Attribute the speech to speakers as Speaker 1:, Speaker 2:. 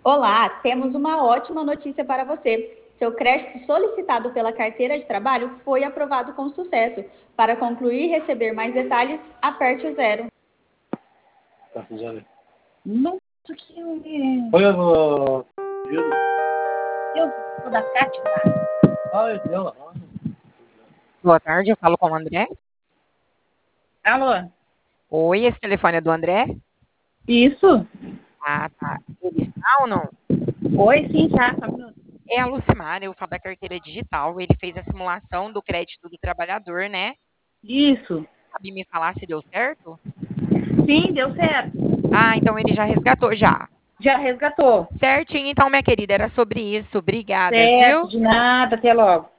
Speaker 1: Olá, temos uma ótima notícia para você. Seu crédito solicitado pela carteira de trabalho foi aprovado com sucesso. Para concluir e receber mais detalhes, aperte o zero.
Speaker 2: Tá, já vi.
Speaker 3: Nossa, que
Speaker 2: Oi, eu
Speaker 3: Deus, da Fátima.
Speaker 2: Ai, ela.
Speaker 4: Boa tarde, eu falo com o André.
Speaker 3: Alô?
Speaker 4: Oi, esse telefone é do André?
Speaker 3: Isso?
Speaker 4: Ah, tá. Ele está ou não?
Speaker 3: Oi, sim, tá. Só um minuto.
Speaker 4: É a Lucimar, eu falo da carteira digital. Ele fez a simulação do crédito do trabalhador, né?
Speaker 3: Isso.
Speaker 4: Sabe me falar se deu certo?
Speaker 3: Sim, deu certo.
Speaker 4: Ah, então ele já resgatou já.
Speaker 3: Já resgatou.
Speaker 4: Certinho, então, minha querida, era sobre isso. Obrigada,
Speaker 3: Certo,
Speaker 4: viu?
Speaker 3: de nada. Até logo.